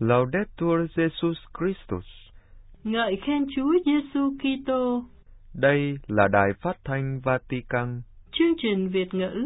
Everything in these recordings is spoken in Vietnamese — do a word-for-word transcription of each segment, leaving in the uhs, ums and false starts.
Laudetur Jesus Christus. Ngợi khen Chúa Giêsu Kitô. Đây là đài phát thanh Vatican. Chương trình Việt ngữ.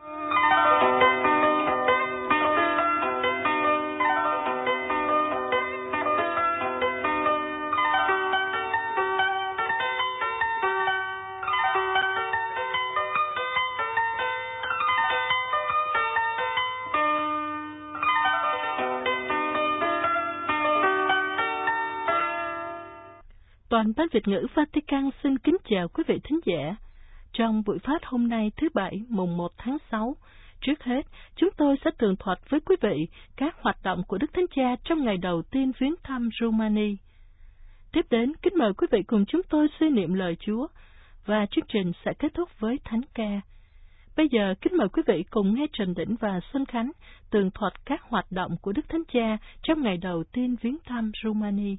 Toàn ban Việt ngữ Vatican xin kính chào quý vị thính giả. Trong buổi phát hôm nay thứ Bảy mùng một tháng sáu, trước hết chúng tôi sẽ tường thuật với quý vị các hoạt động của Đức Thánh Cha trong ngày đầu tiên viếng thăm Rumani. Tiếp đến, kính mời quý vị cùng chúng tôi suy niệm lời Chúa và chương trình sẽ kết thúc với thánh ca. Bây giờ, kính mời quý vị cùng nghe Trần Đỉnh và Xuân Khánh tường thuật các hoạt động của Đức Thánh Cha trong ngày đầu tiên viếng thăm Rumani.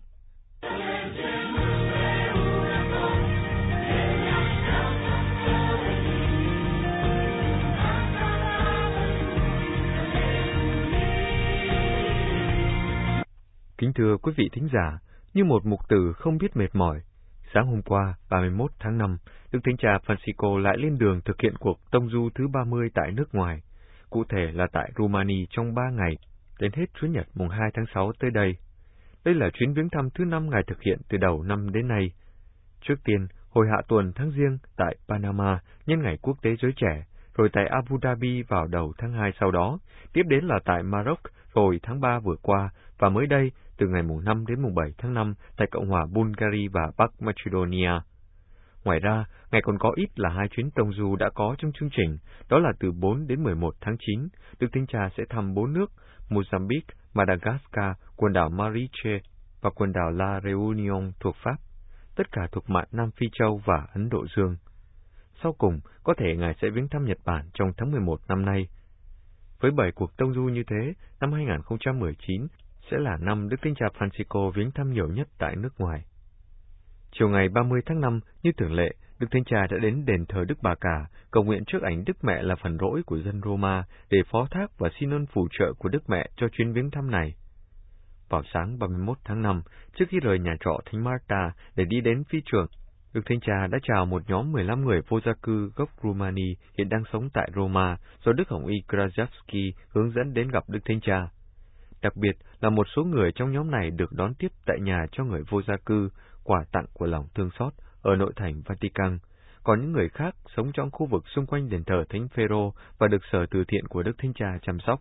Kính thưa quý vị thính giả, như một mục tử không biết mệt mỏi, sáng hôm qua, ba mươi mốt tháng năm, Đức Thánh Cha Francisco lại lên đường thực hiện cuộc tông du thứ ba mươi tại nước ngoài, cụ thể là tại Rumani trong ba ngày, đến hết Chủ nhật mùng hai tháng sáu tới đây. Đây là chuyến viếng thăm thứ năm Ngài thực hiện từ đầu năm đến nay. Trước tiên, hồi hạ tuần tháng Giêng tại Panama nhân ngày quốc tế giới trẻ, rồi tại Abu Dhabi vào đầu tháng hai sau đó, tiếp đến là tại Maroc rồi tháng ba vừa qua, và mới đây từ ngày mùng năm đến mùng bảy tháng năm tại Cộng hòa Bulgaria và Bắc Macedonia. Ngoài ra, Ngài còn có ít là hai chuyến tông du đã có trong chương trình, đó là từ bốn đến mười một tháng chín, Đức Thánh Cha sẽ thăm bốn nước Mozambique, Madagascar, quần đảo Maurice và quần đảo La Réunion thuộc Pháp, tất cả thuộc mạn Nam Phi Châu và Ấn Độ Dương. Sau cùng, có thể Ngài sẽ viếng thăm Nhật Bản trong tháng mười một năm nay. Với bảy cuộc tông du như thế, năm hai không một chín sẽ là năm Đức Thánh Cha Francisco viếng thăm nhiều nhất tại nước ngoài. Chiều ngày ba mươi tháng năm, như thường lệ, Đức Thánh Cha đã đến đền thờ Đức Bà Cả, cầu nguyện trước ảnh Đức Mẹ là phần rỗi của dân Roma để phó thác và xin ơn phù trợ của Đức Mẹ cho chuyến viếng thăm này. Vào sáng ba mươi mốt tháng năm, trước khi rời nhà trọ Thánh Marta để đi đến phi trường, Đức Thánh Cha đã chào một nhóm mười lăm người vô gia cư gốc Rumani hiện đang sống tại Roma do Đức Hồng Y Krajewski hướng dẫn đến gặp Đức Thánh Cha. Đặc biệt là một số người trong nhóm này được đón tiếp tại nhà cho người vô gia cư, quà tặng của lòng thương xót ở nội thành Vatican. Còn những người khác sống trong khu vực xung quanh đền thờ Thánh Phêrô và được sở từ thiện của Đức Thánh Cha chăm sóc.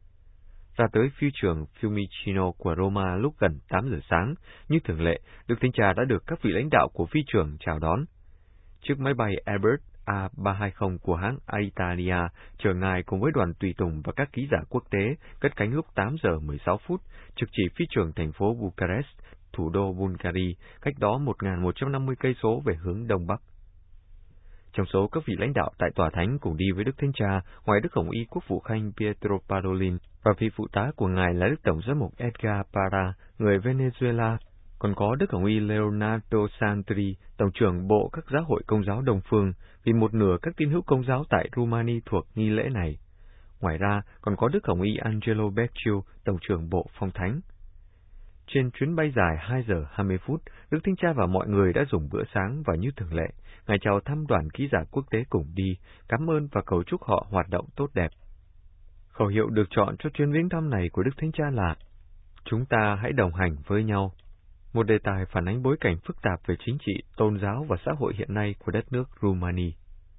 Ra tới phi trường Fiumicino của Roma lúc gần tám giờ sáng, như thường lệ, Đức Thánh Cha đã được các vị lãnh đạo của phi trường chào đón. Chiếc máy bay Airbus A ba hai không của hãng Alitalia chở Ngài cùng với đoàn tùy tùng và các ký giả quốc tế cất cánh lúc tám giờ mười sáu phút, trực chỉ phi trường thành phố Bucharest, thủ đô Bulgaria, cách đó một nghìn một trăm năm mươi cây số về hướng đông bắc. Trong số các vị lãnh đạo tại tòa thánh cùng đi với Đức Thánh Cha, ngoài Đức Hồng Y Quốc vụ Khanh Pietro Parolin và vị phụ tá của Ngài là Đức Tổng giám mục Edgar Parra, người Venezuela, còn có Đức Hồng Y Leonardo Santri, Tổng trưởng Bộ các giáo hội Công giáo Đông Phương, vì một nửa các tín hữu Công giáo tại Rumani thuộc nghi lễ này. Ngoài ra, còn có Đức Hồng Y Angelo Becciu, Tổng trưởng Bộ Phong Thánh. Trên chuyến bay dài hai giờ hai mươi phút, Đức Thánh Cha và mọi người đã dùng bữa sáng và như thường lệ, Ngài chào thăm đoàn ký giả quốc tế cùng đi, cảm ơn và cầu chúc họ hoạt động tốt đẹp. Khẩu hiệu được chọn cho chuyến viếng thăm này của Đức Thánh Cha là "Chúng ta hãy đồng hành với nhau", một đề tài phản ánh bối cảnh phức tạp về chính trị, tôn giáo và xã hội hiện nay của đất nước Rumani.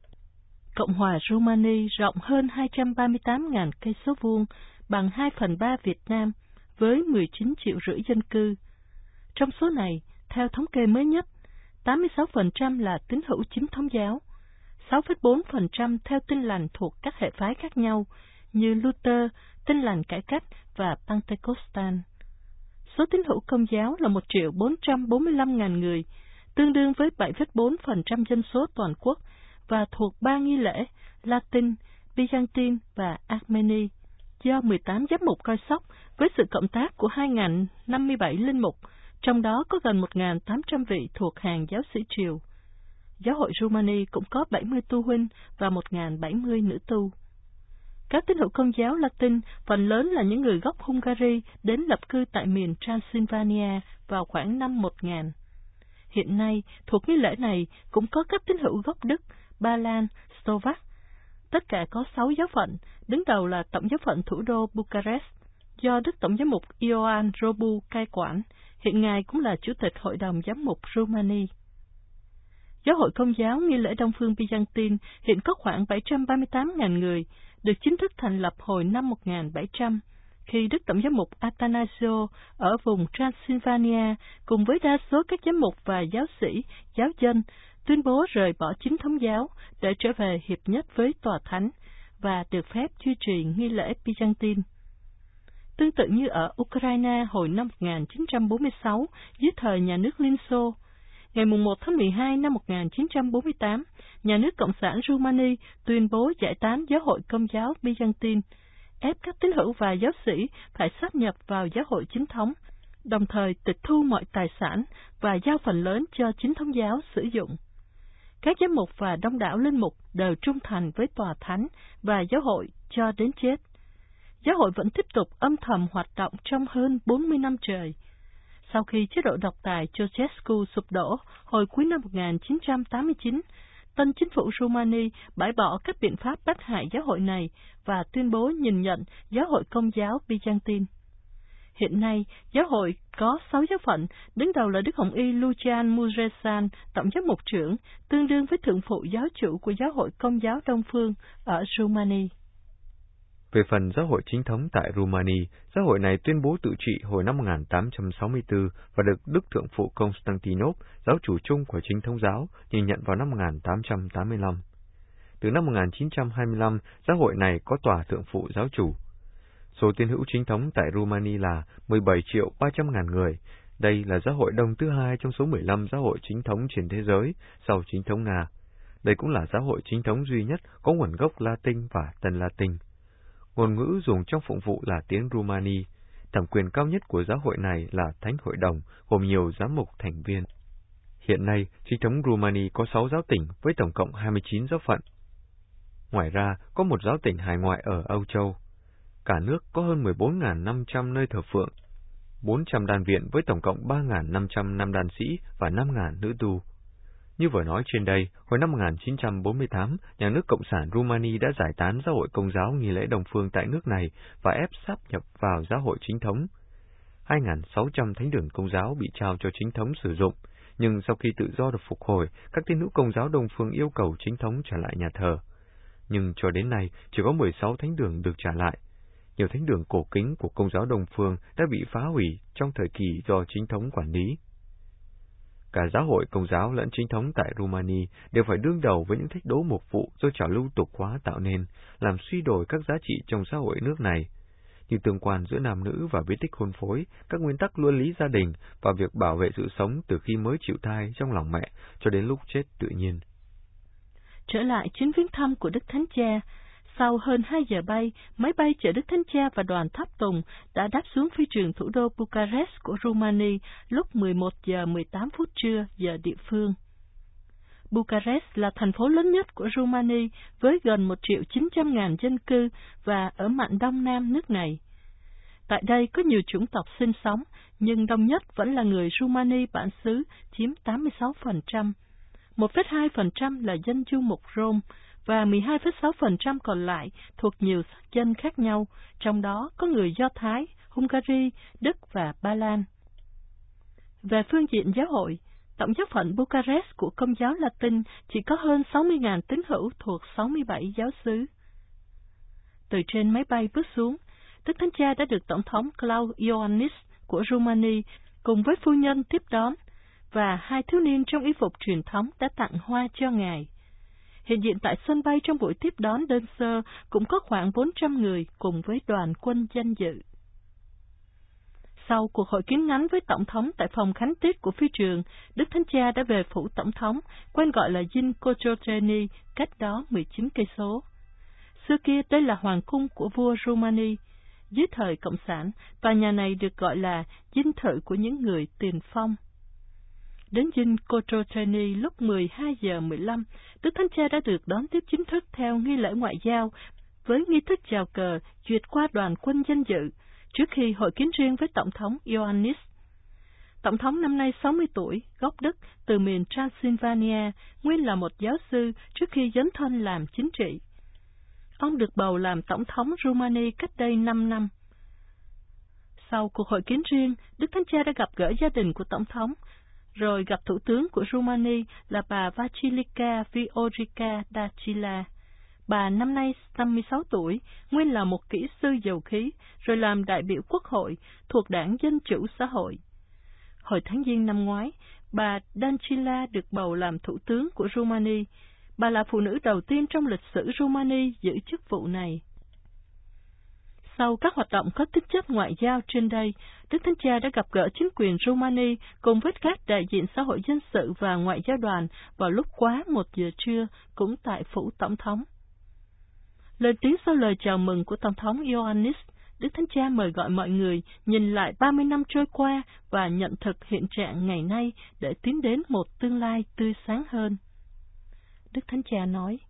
Cộng hòa Rumani rộng hơn hai trăm ba mươi tám nghìn cây số vuông, bằng hai phần ba Việt Nam, với mười chín triệu rưỡi dân cư. Trong số này, theo thống kê mới nhất, tám mươi sáu phần trăm là tín hữu chính thống giáo, sáu phẩy bốn phần trăm theo Tin lành thuộc các hệ phái khác nhau như Luther, Tin lành cải cách và Pentecostal. Số tín hữu Công giáo là một triệu bốn trăm bốn mươi lăm nghìn người, tương đương với bảy phẩy bốn phần trăm dân số toàn quốc và thuộc ba nghi lễ Latin, Byzantine và Armeni, do mười tám giám mục coi sóc với sự cộng tác của hai nghìn năm mươi bảy linh mục, trong đó có gần một nghìn tám trăm vị thuộc hàng giáo sĩ triều. Giáo hội Rumani cũng có bảy mươi tu huynh và một nghìn bảy mươi nữ tu. Các tín hữu Công giáo Latin phần lớn là những người gốc Hungary đến lập cư tại miền Transylvania vào khoảng năm một nghìn. Hiện nay, thuộc nghi lễ này cũng có các tín hữu gốc Đức, Ba Lan, Slovak. Tất cả có sáu giáo phận, đứng đầu là Tổng giáo phận thủ đô Bucharest, do Đức Tổng giám mục Ioan Robu cai quản. Hiện Ngài cũng là Chủ tịch Hội đồng Giám mục Rumani. Giáo hội Công giáo nghi lễ Đông phương Byzantine hiện có khoảng bảy trăm ba mươi tám nghìn người, được chính thức thành lập hồi năm một nghìn bảy trăm, khi Đức Tổng giám mục Athanasio ở vùng Transylvania cùng với đa số các giám mục và giáo sĩ, giáo dân tuyên bố rời bỏ chính thống giáo để trở về hiệp nhất với Tòa Thánh và được phép duy trì nghi lễ Byzantine. Tương tự như ở Ukraine hồi năm một nghìn chín trăm bốn mươi sáu dưới thời nhà nước Liên Xô, ngày một tháng mười hai năm một nghìn chín trăm bốn mươi tám, nhà nước Cộng sản Rumani tuyên bố giải tán giáo hội Công giáo Byzantine, ép các tín hữu và giáo sĩ phải sáp nhập vào giáo hội chính thống, đồng thời tịch thu mọi tài sản và giao phần lớn cho chính thống giáo sử dụng. Các giám mục và đông đảo linh mục đều trung thành với Tòa Thánh và giáo hội cho đến chết. Giáo hội vẫn tiếp tục âm thầm hoạt động trong hơn bốn mươi năm trời. Sau khi chế độ độc tài Ceausescu sụp đổ hồi cuối năm một nghìn chín trăm tám mươi chín, tân chính phủ Rumani bãi bỏ các biện pháp bắt hại giáo hội này và tuyên bố nhìn nhận giáo hội Công giáo Byzantine. Hiện nay, giáo hội có sáu giáo phận, đứng đầu là Đức Hồng Y Lucian Muresan, tổng giám mục trưởng, tương đương với thượng phụ giáo chủ của giáo hội Công giáo Đông phương ở Rumani. Về phần giáo hội chính thống tại Rumani, giáo hội này tuyên bố tự trị hồi năm một nghìn tám trăm sáu mươi tư và được Đức Thượng phụ Constantinople, giáo chủ chung của chính thống giáo, nhìn nhận vào năm một nghìn tám trăm tám mươi lăm. Từ năm một nghìn chín trăm hai mươi lăm, giáo hội này có tòa thượng phụ giáo chủ. Số tín hữu chính thống tại Rumani là mười bảy triệu ba trăm ngàn người. Đây là giáo hội đông thứ hai trong số mười lăm giáo hội chính thống trên thế giới, sau chính thống Nga. Đây cũng là giáo hội chính thống duy nhất có nguồn gốc Latin và Tân Latin. Ngôn ngữ dùng trong phụng vụ là tiếng Rumani. Thẩm quyền cao nhất của giáo hội này là Thánh Hội đồng, gồm nhiều giám mục thành viên. Hiện nay, chính thống Rumani có sáu giáo tỉnh với tổng cộng hai mươi chín giáo phận. Ngoài ra, có một giáo tỉnh hải ngoại ở Âu Châu. Cả nước có hơn mười bốn nghìn năm trăm nơi thờ phượng, bốn trăm đan viện với tổng cộng ba nghìn năm trăm nam đan sĩ và năm nghìn nữ tu. Như vừa nói trên đây, hồi năm một nghìn chín trăm bốn mươi tám, nhà nước Cộng sản Rumani đã giải tán giáo hội Công giáo nghi lễ Đông phương tại nước này và ép sáp nhập vào giáo hội chính thống. hai nghìn sáu trăm thánh đường Công giáo bị trao cho chính thống sử dụng, nhưng sau khi tự do được phục hồi, các tín hữu Công giáo Đông phương yêu cầu chính thống trả lại nhà thờ. Nhưng cho đến nay, chỉ có mười sáu thánh đường được trả lại. Nhiều thánh đường cổ kính của Công giáo Đông phương đã bị phá hủy trong thời kỳ do chính thống quản lý. Cả giáo hội Công giáo lẫn chính thống tại Rumani đều phải đương đầu với những thách đố mục vụ do trào lưu tục hóa tạo nên, làm suy đổi các giá trị trong xã hội nước này, như tương quan giữa nam nữ và bí tích hôn phối, các nguyên tắc luân lý gia đình và việc bảo vệ sự sống từ khi mới chịu thai trong lòng mẹ cho đến lúc chết tự nhiên. Trở lại chuyến viếng thăm của Đức Thánh Cha, sau hơn hai giờ bay, máy bay chở Đức Thánh Cha và đoàn tháp tùng đã đáp xuống phi trường thủ đô Bucharest của Rumani lúc mười một giờ mười tám phút trưa giờ địa phương. Bucharest là thành phố lớn nhất của Rumani với gần một triệu chín trăm ngàn dân cư và ở mạn đông nam nước này. Tại đây có nhiều chủng tộc sinh sống, nhưng đông nhất vẫn là người Rumani bản xứ chiếm tám mươi sáu phần trăm, một phẩy hai phần trăm là dân du mục Rome, và mười hai phẩy sáu phần trăm còn lại thuộc nhiều sắc dân khác nhau, trong đó có người Do Thái, Hungary, Đức và Ba Lan. Về phương diện giáo hội, tổng giáo phận Bucharest của Công giáo Latin chỉ có hơn sáu mươi nghìn tín hữu thuộc sáu mươi bảy giáo xứ. Từ trên máy bay bước xuống, Đức Thánh Cha đã được Tổng thống Klaus Iohannis của Rumani cùng với phu nhân tiếp đón, và hai thiếu niên trong y phục truyền thống đã tặng hoa cho Ngài. Hiện diện tại sân bay trong buổi tiếp đón đơn sơ cũng có khoảng bốn trăm người cùng với đoàn quân danh dự. Sau cuộc hội kiến ngắn với Tổng thống tại phòng khánh tiết của phi trường, Đức Thánh Cha đã về phủ Tổng thống, quen gọi là Dinh Cotroceni, cách đó mười chín cây số. Xưa kia đây là hoàng cung của vua Rumani. Dưới thời Cộng sản, tòa nhà này được gọi là dinh thự của những người tiền phong. Đến dinh Cotroceni lúc mười hai giờ mười lăm, Đức Thánh Cha đã được đón tiếp chính thức theo nghi lễ ngoại giao với nghi thức chào cờ duyệt qua đoàn quân danh dự trước khi hội kiến riêng với Tổng thống Ioannis. Tổng thống năm nay sáu mươi tuổi, gốc Đức, từ miền Transylvania, nguyên là một giáo sư trước khi dấn thân làm chính trị. Ông được bầu làm Tổng thống Rumani cách đây năm năm. Sau cuộc hội kiến riêng, Đức Thánh Cha đã gặp gỡ gia đình của Tổng thống, rồi gặp Thủ tướng của Rumani là bà Vasilica Viorica Dacila. Bà năm nay năm mươi sáu tuổi, nguyên là một kỹ sư dầu khí, rồi làm đại biểu quốc hội thuộc Đảng Dân Chủ Xã hội. Hồi tháng Giêng năm ngoái, bà Dacila được bầu làm Thủ tướng của Rumani. Bà là phụ nữ đầu tiên trong lịch sử Rumani giữ chức vụ này. Sau các hoạt động có tính chất ngoại giao trên đây, Đức Thánh Cha đã gặp gỡ chính quyền Rumani cùng với các đại diện xã hội dân sự và ngoại giao đoàn vào lúc quá một giờ trưa, cũng tại phủ Tổng thống. Lên tiếng sau lời chào mừng của Tổng thống Ioannis, Đức Thánh Cha mời gọi mọi người nhìn lại ba mươi năm trôi qua và nhận thực hiện trạng ngày nay để tiến đến một tương lai tươi sáng hơn. Đức Thánh Cha nói: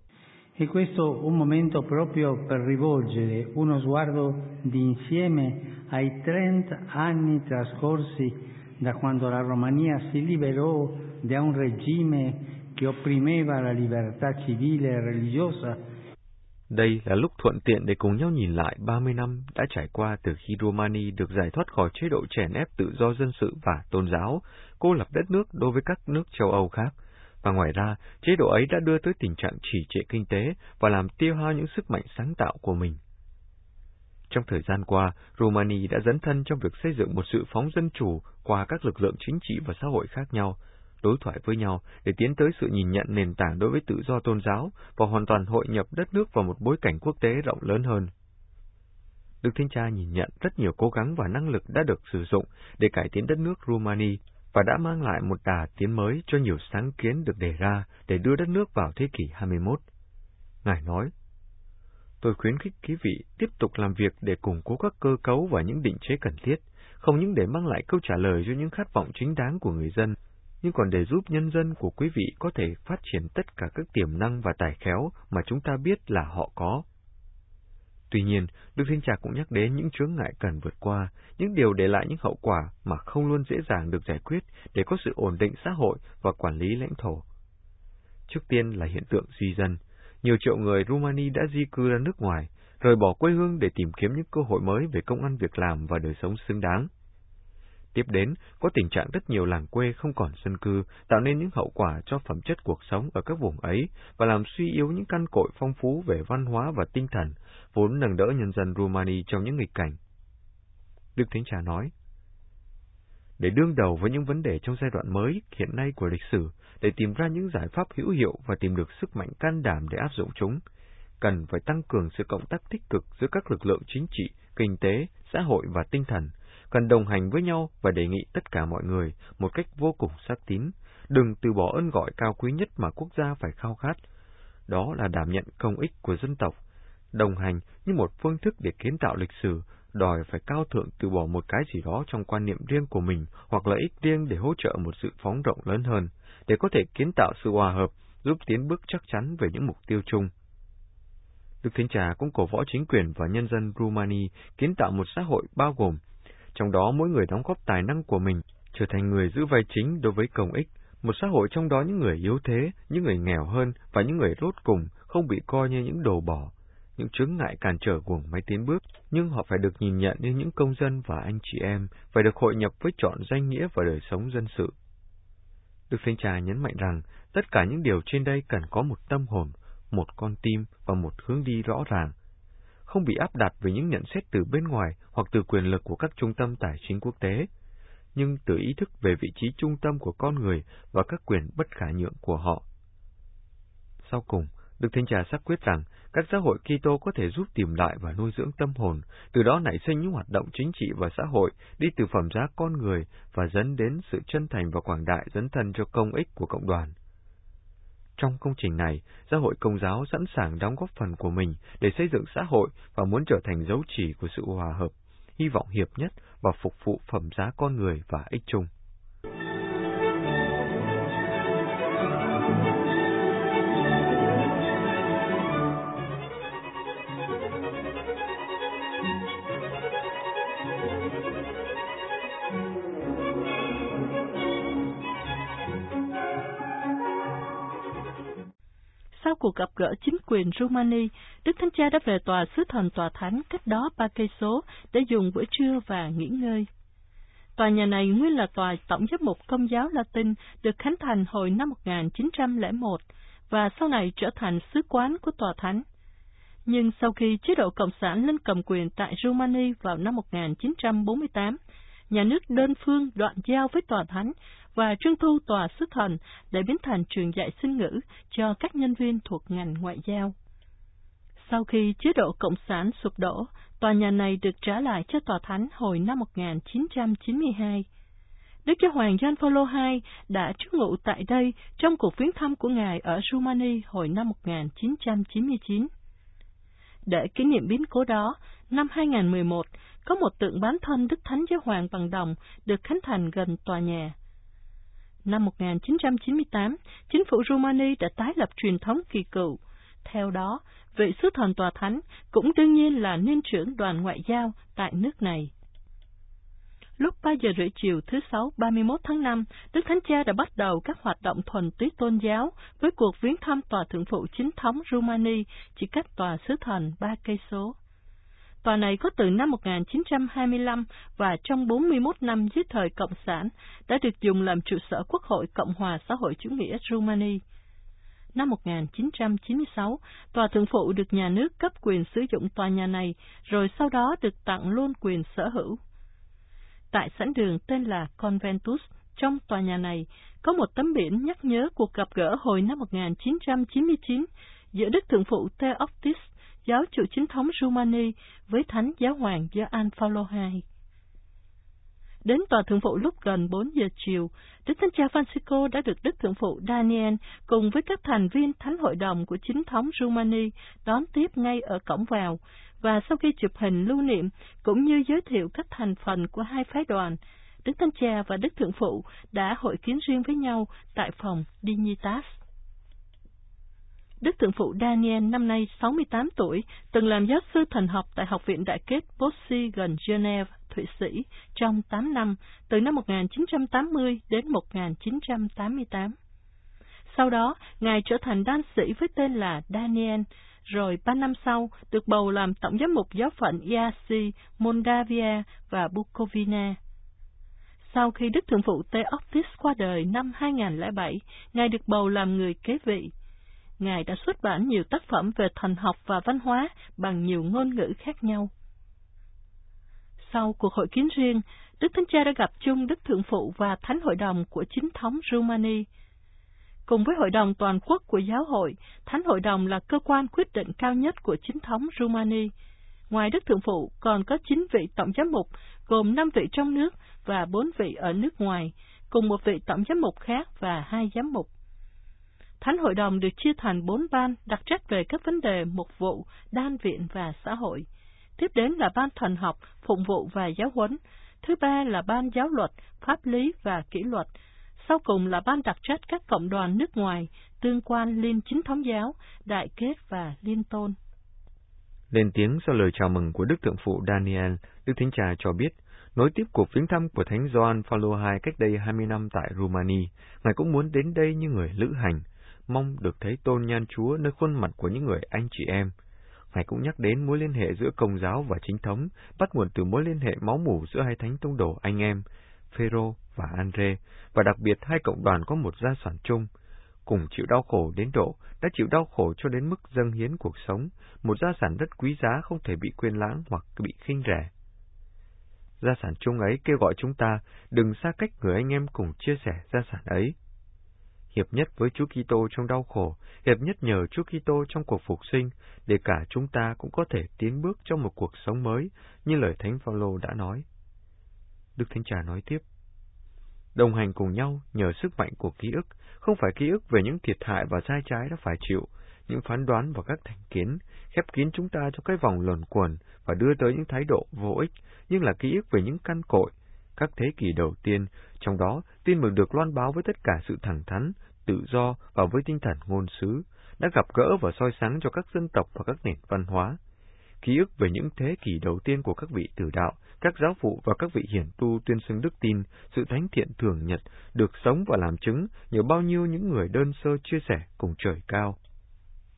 E questo un momento proprio per rivolgere uno sguardo d'insieme ai trenta anni trascorsi da quando la Romania si liberò da un regime che opprimeva la libertà civile e religiosa. Đây là lúc thuận tiện để cùng nhau nhìn lại ba mươi năm đã trải qua từ khi Romania được giải thoát khỏi chế độ chèn ép tự do dân sự và tôn giáo, cô lập đất nước đối với các nước châu Âu khác. Và ngoài ra, chế độ ấy đã đưa tới tình trạng trì trệ kinh tế và làm tiêu hao những sức mạnh sáng tạo của mình. Trong thời gian qua, Romania đã dấn thân trong việc xây dựng một sự phóng dân chủ qua các lực lượng chính trị và xã hội khác nhau, đối thoại với nhau để tiến tới sự nhìn nhận nền tảng đối với tự do tôn giáo và hoàn toàn hội nhập đất nước vào một bối cảnh quốc tế rộng lớn hơn. Đức Thánh Cha nhìn nhận rất nhiều cố gắng và năng lực đã được sử dụng để cải tiến đất nước Romania và đã mang lại một đà tiến mới cho nhiều sáng kiến được đề ra để đưa đất nước vào thế kỷ hai mươi mốt. Ngài nói: Tôi khuyến khích quý vị tiếp tục làm việc để củng cố các cơ cấu và những định chế cần thiết, không những để mang lại câu trả lời cho những khát vọng chính đáng của người dân, nhưng còn để giúp nhân dân của quý vị có thể phát triển tất cả các tiềm năng và tài khéo mà chúng ta biết là họ có. Tuy nhiên, Đức Thánh Cha cũng nhắc đến những chướng ngại cần vượt qua, những điều để lại những hậu quả mà không luôn dễ dàng được giải quyết để có sự ổn định xã hội và quản lý lãnh thổ. Trước tiên là hiện tượng di dân. Nhiều triệu người Rumani đã di cư ra nước ngoài, rời bỏ quê hương để tìm kiếm những cơ hội mới về công ăn việc làm và đời sống xứng đáng. Tiếp đến, có tình trạng rất nhiều làng quê không còn dân cư, tạo nên những hậu quả cho phẩm chất cuộc sống ở các vùng ấy và làm suy yếu những căn cội phong phú về văn hóa và tinh thần, vốn nâng đỡ nhân dân Rumani trong những nghịch cảnh. Đức Thánh Cha nói: Để đương đầu với những vấn đề trong giai đoạn mới hiện nay của lịch sử, để tìm ra những giải pháp hữu hiệu và tìm được sức mạnh can đảm để áp dụng chúng, cần phải tăng cường sự cộng tác tích cực giữa các lực lượng chính trị, kinh tế, xã hội và tinh thần, cần đồng hành với nhau và đề nghị tất cả mọi người một cách vô cùng xác tín, đừng từ bỏ ơn gọi cao quý nhất mà quốc gia phải khao khát, đó là đảm nhận công ích của dân tộc, đồng hành như một phương thức để kiến tạo lịch sử, đòi phải cao thượng từ bỏ một cái gì đó trong quan niệm riêng của mình hoặc lợi ích riêng để hỗ trợ một sự phóng rộng lớn hơn, để có thể kiến tạo sự hòa hợp, giúp tiến bước chắc chắn về những mục tiêu chung. Đức Thánh Cha cũng cổ võ chính quyền và nhân dân Rumani kiến tạo một xã hội bao gồm, trong đó mỗi người đóng góp tài năng của mình, trở thành người giữ vai chính đối với công ích, một xã hội trong đó những người yếu thế, những người nghèo hơn và những người rốt cùng không bị coi như những đồ bỏ, những chướng ngại cản trở guồng máy tiến bước, nhưng họ phải được nhìn nhận như những công dân và anh chị em, phải được hội nhập với trọn danh nghĩa và đời sống dân sự. Đức Thánh Cha nhấn mạnh rằng tất cả những điều trên đây cần có một tâm hồn, một con tim và một hướng đi rõ ràng, không bị áp đặt bởi những nhận xét từ bên ngoài hoặc từ quyền lực của các trung tâm tài chính quốc tế, nhưng từ ý thức về vị trí trung tâm của con người và các quyền bất khả nhượng của họ. Sau cùng, Đức Thánh Cha xác quyết rằng các giáo hội Kitô có thể giúp tìm lại và nuôi dưỡng tâm hồn, từ đó nảy sinh những hoạt động chính trị và xã hội đi từ phẩm giá con người và dẫn đến sự chân thành và quảng đại dấn thân cho công ích của cộng đoàn. Trong công trình này, giáo hội Công giáo sẵn sàng đóng góp phần của mình để xây dựng xã hội và muốn trở thành dấu chỉ của sự hòa hợp, hy vọng hiệp nhất và phục vụ phẩm giá con người và ích chung. cuộc gặp gỡ chính quyền Rumani, Đức Thánh Cha đã về tòa sứ thần tòa thánh cách đó ba cây số để dùng bữa trưa và nghỉ ngơi. Tòa nhà này nguyên là tòa tổng giám mục Công giáo Latin, được khánh thành hồi năm một nghìn chín trăm lẻ một và sau này trở thành sứ quán của tòa thánh. Nhưng sau khi chế độ Cộng sản lên cầm quyền tại Rumani vào năm một nghìn chín trăm bốn mươi tám, nhà nước đơn phương đoạn giao với tòa thánh và trưng thu tòa sứ thần để biến thành trường dạy Sinh ngữ cho các nhân viên thuộc ngành ngoại giao. Sau khi chế độ Cộng sản sụp đổ, tòa nhà này được trả lại cho tòa thánh hồi năm một nghìn chín trăm chín mươi hai. Đức Giáo hoàng Gioan Phaolô đệ nhị đã trú ngụ tại đây trong cuộc viếng thăm của Ngài ở Rumani hồi năm một nghìn chín trăm chín mươi chín. Để kỷ niệm biến cố đó, năm hai nghìn mười một, có một tượng bán thân Đức Thánh Giáo hoàng bằng đồng được khánh thành gần tòa nhà. Năm một nghìn chín trăm chín mươi tám, chính phủ Rumani đã tái lập truyền thống kỳ cựu. Theo đó, vị sứ thần tòa thánh cũng đương nhiên là niên trưởng đoàn ngoại giao tại nước này. Lúc ba giờ rưỡi chiều thứ Sáu ba mươi mốt tháng năm, Đức Thánh Cha đã bắt đầu các hoạt động thuần túy tôn giáo với cuộc viếng thăm tòa thượng phụ chính thống Rumani chỉ cách tòa sứ thần ba cây số. Tòa này có từ năm một nghìn chín trăm hai mươi lăm và trong bốn mươi mốt năm dưới thời Cộng sản đã được dùng làm trụ sở Quốc hội Cộng hòa xã hội chủ nghĩa Rumani. Năm một nghìn chín trăm chín mươi sáu, tòa thượng phụ được nhà nước cấp quyền sử dụng tòa nhà này, rồi sau đó được tặng luôn quyền sở hữu. Tại sảnh đường tên là Conventus, trong tòa nhà này, có một tấm biển nhắc nhớ cuộc gặp gỡ hồi năm một nghìn chín trăm chín mươi chín giữa Đức Thượng phụ Theoctis, giáo chủ chính thống Rumani, với Thánh Giáo hoàng Gioan Phaolô đệ nhị. Đến tòa thượng phụ lúc gần bốn giờ chiều, Đức Thánh Cha Francisco đã được Đức Thượng phụ Daniel cùng với các thành viên Thánh hội đồng của chính thống Rumani đón tiếp ngay ở cổng vào, và sau khi chụp hình lưu niệm cũng như giới thiệu các thành phần của hai phái đoàn, Đức Thánh Cha và Đức Thượng phụ đã hội kiến riêng với nhau tại phòng Dignitas. Đức Thượng phụ Daniel năm nay sáu mươi tám tuổi, từng làm giáo sư thần học tại Học viện Đại kết Bossy gần Geneva, Thụy Sĩ trong tám năm, từ năm một nghìn chín trăm tám mươi đến một nghìn chín trăm tám mươi tám. Sau đó, Ngài trở thành đan sĩ với tên là Daniel, rồi ba năm sau được bầu làm tổng giám mục giáo phận Iași, Moldavia và Bukovina. Sau khi Đức Thượng phụ Theoctis qua đời năm hai nghìn lẻ bảy, Ngài được bầu làm người kế vị. Ngài đã xuất bản nhiều tác phẩm về thần học và văn hóa bằng nhiều ngôn ngữ khác nhau. Sau cuộc hội kiến riêng, Đức Thánh Cha đã gặp chung Đức Thượng phụ và Thánh hội đồng của chính thống Rumani. Cùng với Hội đồng Toàn quốc của Giáo hội, Thánh hội đồng là cơ quan quyết định cao nhất của chính thống Rumani. Ngoài Đức Thượng phụ còn có chín vị tổng giám mục, gồm năm vị trong nước và bốn vị ở nước ngoài, cùng một vị tổng giám mục khác và hai giám mục. Thánh hội đồng được chia thành bốn ban đặc trách về các vấn đề mục vụ, đan viện và xã hội. Tiếp đến là ban thần học, phụng vụ và giáo huấn. Thứ ba là ban giáo luật, pháp lý và kỷ luật. Sau cùng là ban đặc trách các cộng đoàn nước ngoài, tương quan liên chính thống giáo, đại kết và liên tôn. Lên tiếng sau lời chào mừng của Đức Thượng phụ Daniel, Đức Thánh Cha cho biết, nối tiếp cuộc viếng thăm của Thánh Gioan Phaolô đệ nhị cách đây hai mươi năm tại Rumani, Ngài cũng muốn đến đây như người lữ hành, mong được thấy tôn nhan Chúa nơi khuôn mặt của những người anh chị em. Ngài cũng nhắc đến mối liên hệ giữa Công giáo và chính thống, bắt nguồn từ mối liên hệ máu mủ giữa hai thánh tông đồ anh em, Phêrô và Andre, và đặc biệt hai cộng đoàn có một gia sản chung, cùng chịu đau khổ đến độ đã chịu đau khổ cho đến mức dâng hiến cuộc sống, một gia sản rất quý giá không thể bị quên lãng hoặc bị khinh rẻ. Gia sản chung ấy kêu gọi chúng ta đừng xa cách người anh em cùng chia sẻ gia sản ấy. Hiệp nhất với Chúa Kitô trong đau khổ, hiệp nhất nhờ Chúa Kitô trong cuộc phục sinh, để cả chúng ta cũng có thể tiến bước trong một cuộc sống mới, như lời Thánh Phaolô đã nói. Đức Thánh Cha nói tiếp, đồng hành cùng nhau nhờ sức mạnh của ký ức, không phải ký ức về những thiệt hại và sai trái đã phải chịu, những phán đoán và các thành kiến, khép kín chúng ta cho cái vòng luẩn quẩn và đưa tới những thái độ vô ích, nhưng là ký ức về những căn cội, các thế kỷ đầu tiên, trong đó tin mừng được loan báo với tất cả sự thẳng thắn, tự do và với tinh thần ngôn sứ, đã gặp gỡ và soi sáng cho các dân tộc và các nền văn hóa. Ký ức về những thế kỷ đầu tiên của các vị tử đạo, các giáo phụ và các vị hiển tu tuyên xưng đức tin, sự thánh thiện thường nhật, được sống và làm chứng nhờ bao nhiêu những người đơn sơ chia sẻ cùng trời cao.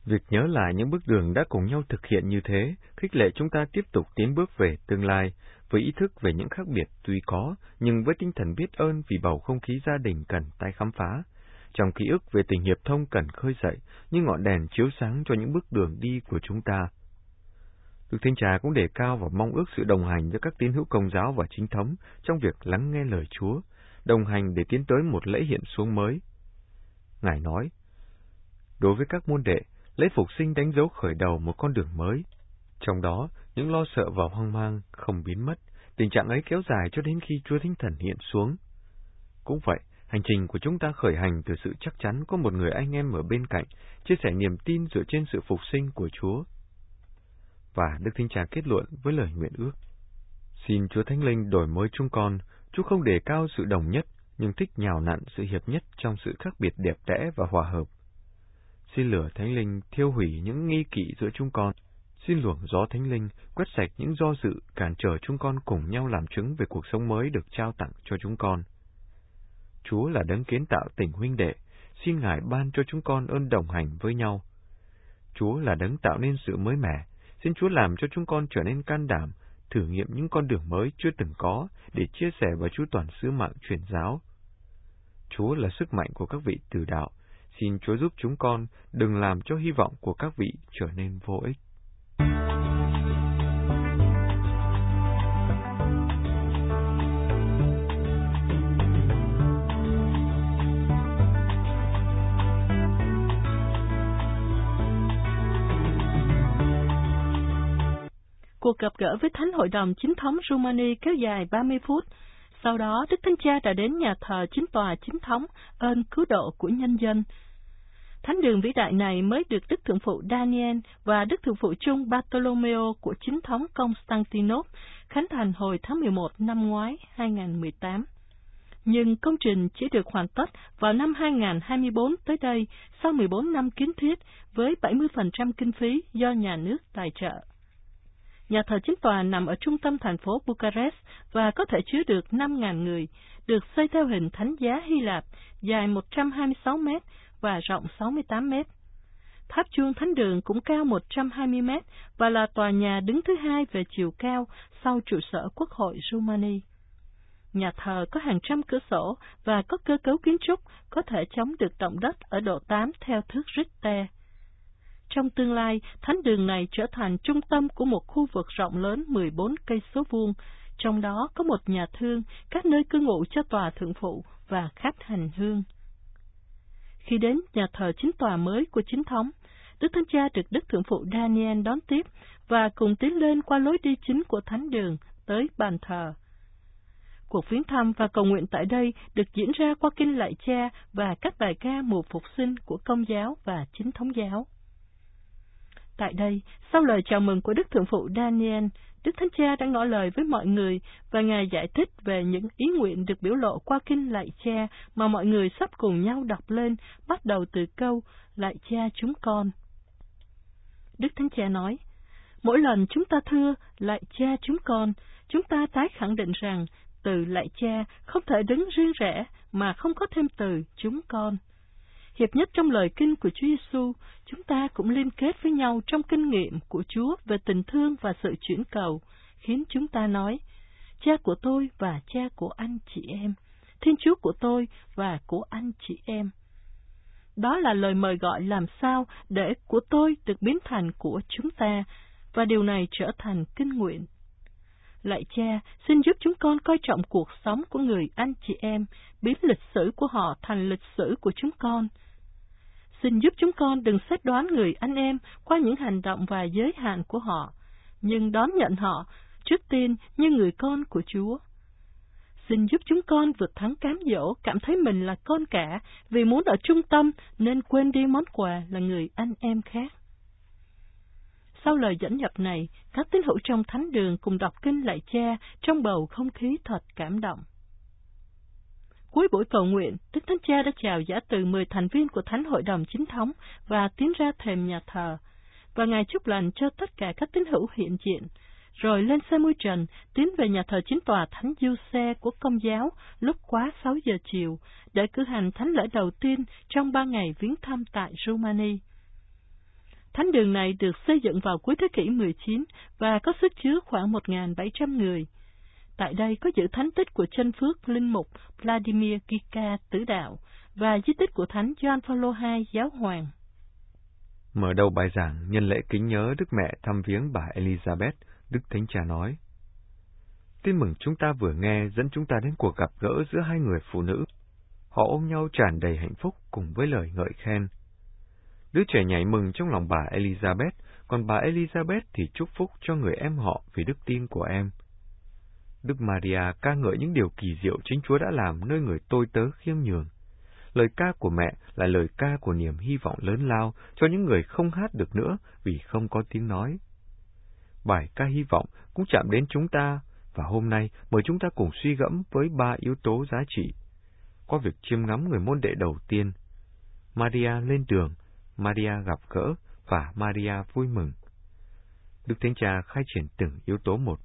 Việc nhớ lại những bước đường đã cùng nhau thực hiện như thế, khích lệ chúng ta tiếp tục tiến bước về tương lai, với ý thức về những khác biệt tuy có, nhưng với tinh thần biết ơn vì bầu không khí gia đình cần tái khám phá. Trong ký ức về tình hiệp thông cần khơi dậy, như ngọn đèn chiếu sáng cho những bước đường đi của chúng ta. Đức Thánh Cha cũng đề cao và mong ước sự đồng hành giữa các tín hữu Công giáo và chính thống trong việc lắng nghe lời Chúa, đồng hành để tiến tới một lễ hiện xuống mới. Ngài nói, đối với các môn đệ, lễ phục sinh đánh dấu khởi đầu một con đường mới. Trong đó, những lo sợ và hoang mang không biến mất, tình trạng ấy kéo dài cho đến khi Chúa Thánh Thần hiện xuống. Cũng vậy, hành trình của chúng ta khởi hành từ sự chắc chắn có một người anh em ở bên cạnh, chia sẻ niềm tin dựa trên sự phục sinh của Chúa. Và Đức Thánh Cha kết luận với lời nguyện ước. Xin Chúa Thánh Linh đổi mới chúng con, Chúa không đề cao sự đồng nhất, nhưng thích nhào nặn sự hiệp nhất trong sự khác biệt đẹp đẽ và hòa hợp. Xin lửa Thánh Linh thiêu hủy những nghi kỵ giữa chúng con. Xin luồng gió Thánh Linh quét sạch những do dự cản trở chúng con cùng nhau làm chứng về cuộc sống mới được trao tặng cho chúng con. Chúa là đấng kiến tạo tình huynh đệ, xin Ngài ban cho chúng con ơn đồng hành với nhau. Chúa là đấng tạo nên sự mới mẻ, xin Chúa làm cho chúng con trở nên can đảm, thử nghiệm những con đường mới chưa từng có để chia sẻ và chu toàn sứ mạng truyền giáo. Chúa là sức mạnh của các vị tử đạo, xin Chúa giúp chúng con đừng làm cho hy vọng của các vị trở nên vô ích. Cuộc gặp gỡ với Thánh Hội đồng Chính thống Rumani kéo dài ba mươi phút. Sau đó, Đức Thánh Cha đã đến nhà thờ chính tòa chính thống ơn cứu độ của nhân dân. Thánh đường vĩ đại này mới được Đức Thượng phụ Daniel và Đức Thượng phụ Chung Bartolomeo của chính thống Constantinople khánh thành hồi tháng mười một năm ngoái hai nghìn không trăm mười tám. Nhưng công trình chỉ được hoàn tất vào năm hai nghìn không trăm hai mươi tư tới đây sau mười bốn năm kiến thiết với bảy mươi phần trăm kinh phí do nhà nước tài trợ. Nhà thờ chính tòa nằm ở trung tâm thành phố Bucharest và có thể chứa được năm nghìn người, được xây theo hình thánh giá Hy Lạp, dài một trăm hai mươi sáu mét và rộng sáu mươi tám mét. Tháp chuông thánh đường cũng cao một trăm hai mươi mét và là tòa nhà đứng thứ hai về chiều cao sau trụ sở Quốc hội Rumani. Nhà thờ có hàng trăm cửa sổ và có cơ cấu kiến trúc có thể chống được động đất ở độ tám theo thước Richter. Trong tương lai, thánh đường này trở thành trung tâm của một khu vực rộng lớn mười bốn cây số vuông, trong đó có một nhà thương, các nơi cư ngụ cho tòa thượng phụ và khách hành hương. Khi đến nhà thờ chính tòa mới của chính thống, Đức Thánh Cha được Đức Thượng phụ Daniel đón tiếp và cùng tiến lên qua lối đi chính của thánh đường tới bàn thờ. Cuộc viếng thăm và cầu nguyện tại đây được diễn ra qua kinh lạy Cha và các bài ca mùa phục sinh của Công giáo và Chính thống giáo. Tại đây, sau lời chào mừng của Đức Thượng phụ Daniel, Đức Thánh Cha đã ngỏ lời với mọi người và Ngài giải thích về những ý nguyện được biểu lộ qua kinh lạy Cha mà mọi người sắp cùng nhau đọc lên, bắt đầu từ câu lạy Cha chúng con. Đức Thánh Cha nói, mỗi lần chúng ta thưa lạy Cha chúng con, chúng ta tái khẳng định rằng từ lạy Cha không thể đứng riêng rẽ mà không có thêm từ chúng con. Hiệp nhất trong lời kinh của Chúa Giêsu, chúng ta cũng liên kết với nhau trong kinh nghiệm của Chúa về tình thương và sự chuyển cầu, khiến chúng ta nói, Cha của tôi và Cha của anh chị em, Thiên Chúa của tôi và của anh chị em. Đó là lời mời gọi làm sao để của tôi được biến thành của chúng ta, và điều này trở thành kinh nguyện. Lạy Cha, xin giúp chúng con coi trọng cuộc sống của người anh chị em, biến lịch sử của họ thành lịch sử của chúng con. Xin giúp chúng con đừng xét đoán người anh em qua những hành động và giới hạn của họ, nhưng đón nhận họ trước tiên như người con của Chúa. Xin giúp chúng con vượt thắng cám dỗ, cảm thấy mình là con cả, vì muốn ở trung tâm nên quên đi món quà là người anh em khác. Sau lời dẫn nhập này, các tín hữu trong thánh đường cùng đọc kinh lạy Cha trong bầu không khí thật cảm động. Cuối buổi cầu nguyện, Đức Thánh Cha đã chào giã từ mười thành viên của Thánh Hội đồng Chính thống và tiến ra thềm nhà thờ, và Ngài chúc lành cho tất cả các tín hữu hiện diện, rồi lên xe mui trần tiến về nhà thờ chính tòa Thánh Giuse của Công giáo lúc quá sáu giờ chiều để cử hành thánh lễ đầu tiên trong ba ngày viếng thăm tại Rumani. Thánh đường này được xây dựng vào cuối thế kỷ mười chín và có sức chứa khoảng một nghìn bảy trăm người. Tại đây có giữ thánh tích của chân phước linh mục Vladimir Kika tử đạo và di tích của Thánh Gioan Phaolô đệ nhị giáo hoàng. Mở đầu bài giảng nhân lễ kính nhớ Đức Mẹ thăm viếng bà Elizabeth, Đức Thánh Cha nói: Tin mừng chúng ta vừa nghe dẫn chúng ta đến cuộc gặp gỡ giữa hai người phụ nữ. Họ ôm nhau tràn đầy hạnh phúc cùng với lời ngợi khen. Đứa trẻ nhảy mừng trong lòng bà Elizabeth, còn bà Elizabeth thì chúc phúc cho người em họ vì đức tin của em. Đức Maria ca ngợi những điều kỳ diệu chính Chúa đã làm nơi người tôi tớ khiêm nhường. Lời ca của mẹ là lời ca của niềm hy vọng lớn lao cho những người không hát được nữa vì không có tiếng nói. Bài ca hy vọng cũng chạm đến chúng ta, và hôm nay mời chúng ta cùng suy gẫm với ba yếu tố giá trị. Có việc chiêm ngắm người môn đệ đầu tiên, Maria lên đường, Maria gặp gỡ và Maria vui mừng. Đức Thánh Cha khai triển từng yếu tố một.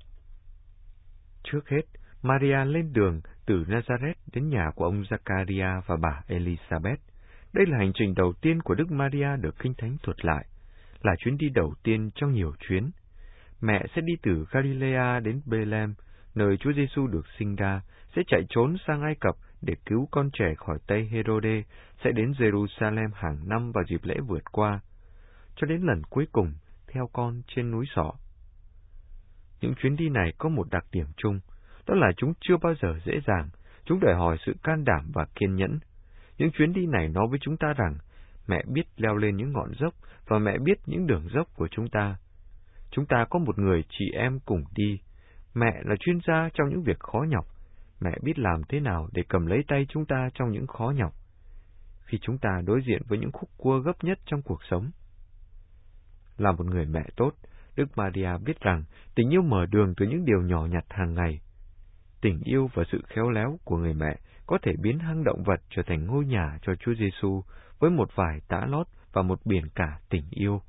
Trước hết, Maria lên đường từ Nazareth đến nhà của ông Zachariah và bà Elizabeth. Đây là hành trình đầu tiên của Đức Maria được Kinh Thánh thuật lại, là chuyến đi đầu tiên trong nhiều chuyến. Mẹ sẽ đi từ Galilea đến Bethlehem, nơi Chúa Giêsu được sinh ra, sẽ chạy trốn sang Ai Cập để cứu con trẻ khỏi tay Herode, sẽ đến Jerusalem hàng năm vào dịp lễ vượt qua, cho đến lần cuối cùng theo con trên núi Sọ. Những chuyến đi này có một đặc điểm chung, đó là chúng chưa bao giờ dễ dàng, chúng đòi hỏi sự can đảm và kiên nhẫn. Những chuyến đi này nói với chúng ta rằng, mẹ biết leo lên những ngọn dốc và mẹ biết những đường dốc của chúng ta. Chúng ta có một người chị em cùng đi. Mẹ là chuyên gia trong những việc khó nhọc. Mẹ biết làm thế nào để cầm lấy tay chúng ta trong những khó nhọc, khi chúng ta đối diện với những khúc cua gấp nhất trong cuộc sống. Là một người mẹ tốt, Đức Maria biết rằng tình yêu mở đường từ những điều nhỏ nhặt hàng ngày. Tình yêu và sự khéo léo của người mẹ có thể biến hang động vật trở thành ngôi nhà cho Chúa Giêsu với một vài tã lót và một biển cả tình yêu.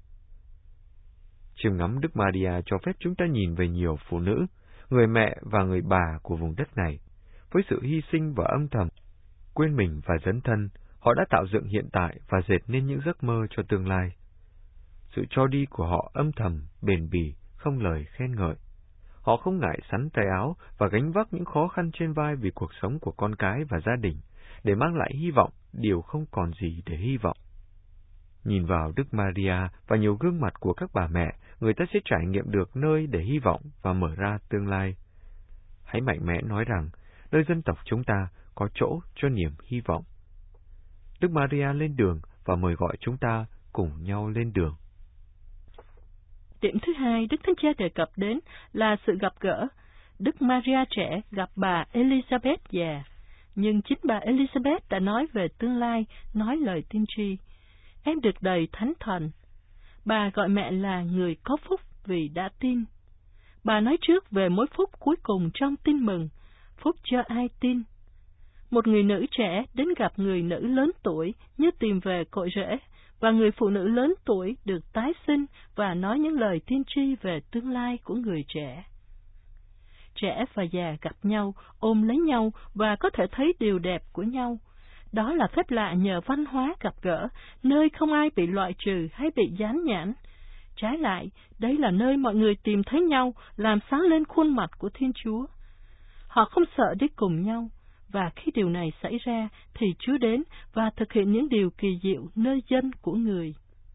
Chiêm ngắm Đức Maria cho phép chúng ta nhìn về nhiều phụ nữ, người mẹ và người bà của vùng đất này. Với sự hy sinh và âm thầm, quên mình và dấn thân, họ đã tạo dựng hiện tại và dệt nên những giấc mơ cho tương lai. Sự cho đi của họ âm thầm, bền bỉ, không lời khen ngợi. Họ không ngại sắn tay áo và gánh vác những khó khăn trên vai vì cuộc sống của con cái và gia đình, để mang lại hy vọng, điều không còn gì để hy vọng. Nhìn vào Đức Maria và nhiều gương mặt của các bà mẹ, người ta sẽ trải nghiệm được nơi để hy vọng và mở ra tương lai. Hãy mạnh mẽ nói rằng, nơi dân tộc chúng ta có chỗ cho niềm hy vọng. Đức Maria lên đường và mời gọi chúng ta cùng nhau lên đường. Điểm thứ hai Đức Thánh Cha đề cập đến là sự gặp gỡ. Đức Maria trẻ gặp bà Elizabeth già, nhưng chính bà Elizabeth đã nói về tương lai, nói lời tiên tri. Em được đầy Thánh Thần. Bà gọi mẹ là người có phúc vì đã tin. Bà nói trước về mối phúc cuối cùng trong tin mừng, phúc cho ai tin. Một người nữ trẻ đến gặp người nữ lớn tuổi như tìm về cội rễ, và người phụ nữ lớn tuổi được tái sinh và nói những lời tiên tri về tương lai của người trẻ. Trẻ và già gặp nhau, ôm lấy nhau và có thể thấy điều đẹp của nhau. Đó là phép lạ nhờ văn hóa gặp gỡ, nơi không ai bị loại trừ hay bị dán nhãn. Trái lại, đấy là nơi mọi người tìm thấy nhau, làm sáng lên khuôn mặt của Thiên Chúa. Họ không sợ đi cùng nhau, và khi điều này xảy ra, thì Chúa đến và thực hiện những điều kỳ diệu nơi dân của người.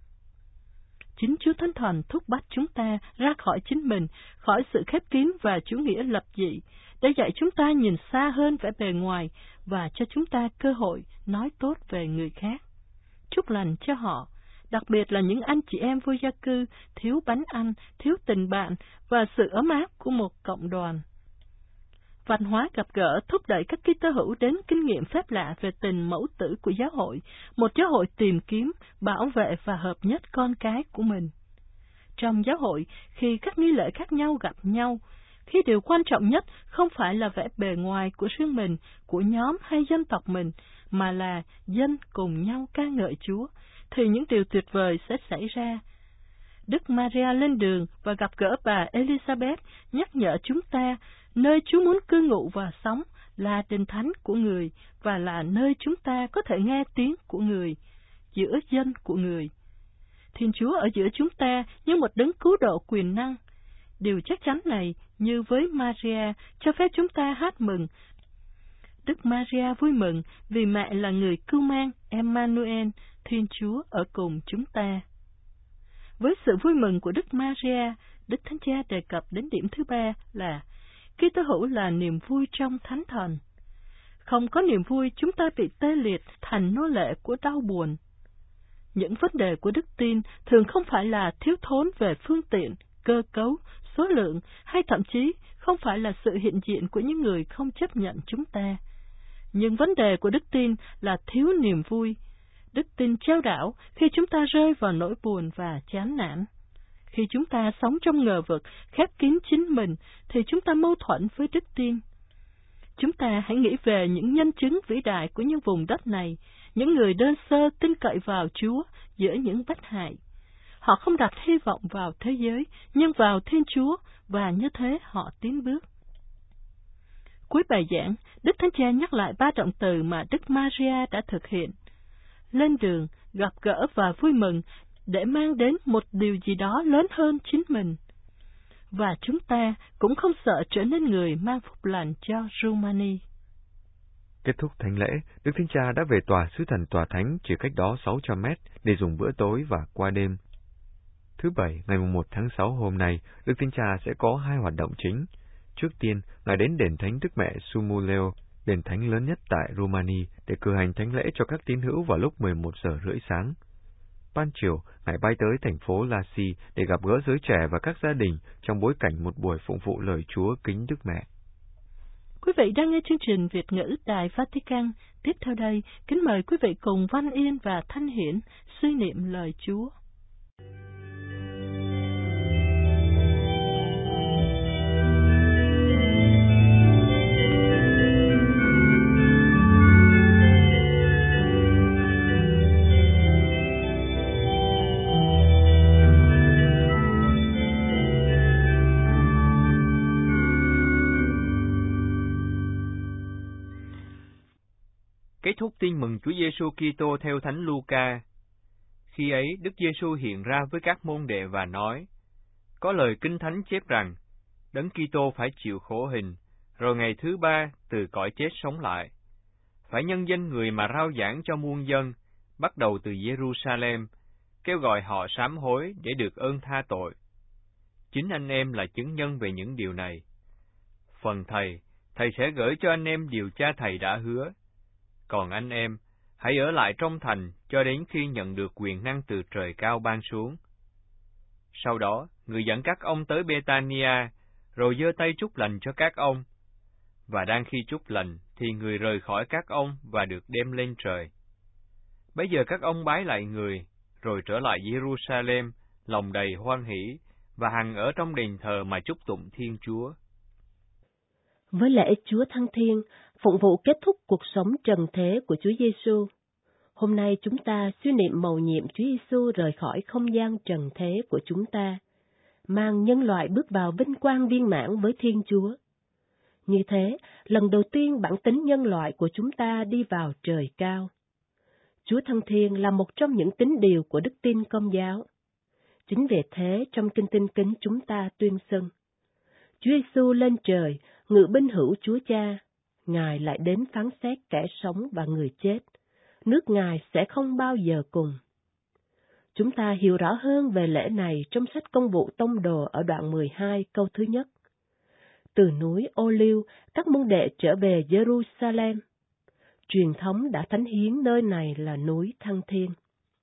Chính Chúa Thánh Thần thúc bắt chúng ta ra khỏi chính mình, khỏi sự khép kín và chủ nghĩa lập dị, để dạy chúng ta nhìn xa hơn vẻ bề ngoài và cho chúng ta cơ hội nói tốt về người khác. Chúc lành cho họ, đặc biệt là những anh chị em vô gia cư, thiếu bánh ăn, thiếu tình bạn và sự ấm áp của một cộng đoàn. Văn hóa gặp gỡ thúc đẩy các Kitô hữu đến kinh nghiệm phép lạ về tình mẫu tử của giáo hội, một giáo hội tìm kiếm, bảo vệ và hợp nhất con cái của mình. Trong giáo hội, khi các nghi lễ khác nhau gặp nhau, khi điều quan trọng nhất không phải là vẻ bề ngoài của riêng mình, của nhóm hay dân tộc mình, mà là dân cùng nhau ca ngợi Chúa, thì những điều tuyệt vời sẽ xảy ra. Đức Maria lên đường và gặp gỡ bà Elizabeth nhắc nhở chúng ta, nơi Chúa muốn cư ngụ và sống là đền thánh của người và là nơi chúng ta có thể nghe tiếng của người, giữa dân của người. Thiên Chúa ở giữa chúng ta như một đấng cứu độ quyền năng. Điều chắc chắn này, như với Maria, cho phép chúng ta hát mừng. Đức Maria vui mừng vì mẹ là người cưu mang Emmanuel, Thiên Chúa ở cùng chúng ta. Với sự vui mừng của Đức Maria, Đức Thánh Cha đề cập đến điểm thứ ba là Kitô hữu là niềm vui trong Thánh Thần. Không có niềm vui, chúng ta bị tê liệt thành nô lệ của đau buồn. Những vấn đề của đức tin thường không phải là thiếu thốn về phương tiện, cơ cấu, số lượng, hay thậm chí không phải là sự hiện diện của những người không chấp nhận chúng ta. Nhưng vấn đề của đức tin là thiếu niềm vui. Đức tin trao đảo khi chúng ta rơi vào nỗi buồn và chán nản. Khi chúng ta sống trong ngờ vực, khép kín chính mình, thì chúng ta mâu thuẫn với đức tin. Chúng ta hãy nghĩ về những nhân chứng vĩ đại của những vùng đất này, những người đơn sơ tin cậy vào Chúa giữa những bất hại. Họ không đặt hy vọng vào thế giới, nhưng vào Thiên Chúa, và như thế họ tiến bước. Cuối bài giảng, Đức Thánh Cha nhắc lại ba động từ mà Đức Maria đã thực hiện. Lên đường, gặp gỡ và vui mừng, để mang đến một điều gì đó lớn hơn chính mình. Và chúng ta cũng không sợ trở nên người mang phúc lành cho Rumani. Kết thúc thánh lễ, Đức Thánh Cha đã về tòa sứ thần tòa thánh chỉ cách đó sáu trăm mét để dùng bữa tối và qua đêm. Thứ Bảy, ngày mùng một tháng sáu hôm nay, Đức Thánh Cha sẽ có hai hoạt động chính. Trước tiên, Ngài đến đền thánh Đức Mẹ Sumuleo, đền thánh lớn nhất tại Rumani, để cử hành thánh lễ cho các tín hữu vào lúc mười một giờ rưỡi sáng. Ban chiều, Ngài bay tới thành phố Lassi để gặp gỡ giới trẻ và các gia đình trong bối cảnh một buổi phụng vụ lời Chúa kính Đức Mẹ. Quý vị đang nghe chương trình Việt ngữ Đài Vatican. Tiếp theo đây, kính mời quý vị cùng Văn Yên và Thanh Hiển suy niệm lời Chúa. Kết thúc tin mừng Chúa Giêsu Kitô theo Thánh Luca. Khi ấy, Đức Giêsu hiện ra với các môn đệ và nói: Có lời Kinh Thánh chép rằng, Đấng Kitô phải chịu khổ hình, rồi ngày thứ ba từ cõi chết sống lại. Phải nhân danh người mà rao giảng cho muôn dân, bắt đầu từ Jerusalem, kêu gọi họ sám hối để được ơn tha tội. Chính anh em là chứng nhân về những điều này. Phần Thầy, Thầy sẽ gửi cho anh em điều Cha Thầy đã hứa. Còn anh em, hãy ở lại trong thành cho đến khi nhận được quyền năng từ trời cao ban xuống. Sau đó, người dẫn các ông tới Betania, rồi giơ tay chúc lành cho các ông. Và đang khi chúc lành, thì người rời khỏi các ông và được đem lên trời. Bây giờ các ông bái lại người, rồi trở lại Jerusalem, lòng đầy hoan hỷ, và hằng ở trong đền thờ mà chúc tụng Thiên Chúa. Với lễ Chúa Thăng Thiên, phụng vụ kết thúc cuộc sống trần thế của Chúa Giêsu. Hôm nay chúng ta suy niệm mầu nhiệm Chúa Giêsu rời khỏi không gian trần thế của chúng ta, mang nhân loại bước vào vinh quang viên mãn với Thiên Chúa. Như thế, lần đầu tiên bản tính nhân loại của chúng ta đi vào trời cao. Chúa Thăng Thiên là một trong những tín điều của đức tin Công giáo. Chính vì thế, trong Kinh Tinh Kính chúng ta tuyên xưng: Chúa Giêsu lên trời, ngự binh hữu Chúa Cha, Ngài lại đến phán xét kẻ sống và người chết. Nước Ngài sẽ không bao giờ cùng. Chúng ta hiểu rõ hơn về lễ này trong sách Công vụ Tông Đồ ở đoạn mười hai câu thứ nhất. Từ núi Ô Liêu, các môn đệ trở về Jerusalem. Truyền thống đã thánh hiến nơi này là núi Thăng Thiên.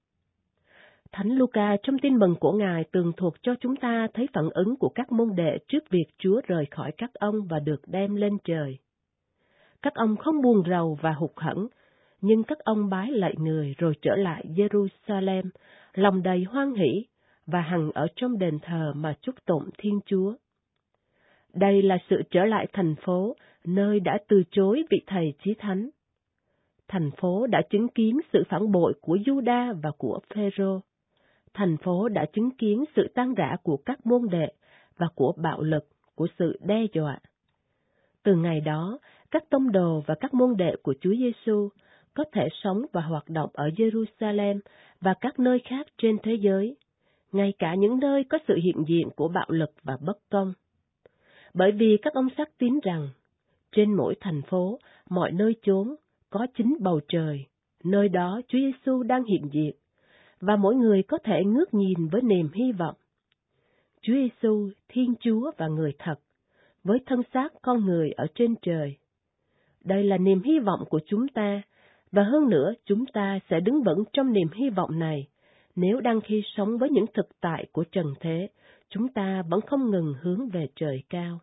Thánh Luca trong tin mừng của Ngài tường thuật cho chúng ta thấy phản ứng của các môn đệ trước việc Chúa rời khỏi các ông và được đem lên trời. Các ông không buồn rầu và hụt hẫng, nhưng các ông bái lạy người rồi trở lại Jerusalem, lòng đầy hoan hỷ, và hằng ở trong đền thờ mà chúc tụng Thiên Chúa. Đây là sự trở lại thành phố, nơi đã từ chối vị thầy chí thánh. Thành phố đã chứng kiến sự phản bội của Giuđa và của Phêrô. Thành phố đã chứng kiến sự tan rã của các môn đệ và của bạo lực, của sự đe dọa. Từ ngày đó, các tông đồ và các môn đệ của Chúa Giêsu có thể sống và hoạt động ở Jerusalem và các nơi khác trên thế giới, ngay cả những nơi có sự hiện diện của bạo lực và bất công. Bởi vì các ông xác tín rằng, trên mỗi thành phố, mọi nơi chốn, có chính bầu trời, nơi đó Chúa Giêsu đang hiện diện, và mỗi người có thể ngước nhìn với niềm hy vọng. Chúa Giêsu, Thiên Chúa và người thật, với thân xác con người ở trên trời. Đây là niềm hy vọng của chúng ta, và hơn nữa chúng ta sẽ đứng vững trong niềm hy vọng này, nếu đang khi sống với những thực tại của trần thế, chúng ta vẫn không ngừng hướng về trời cao.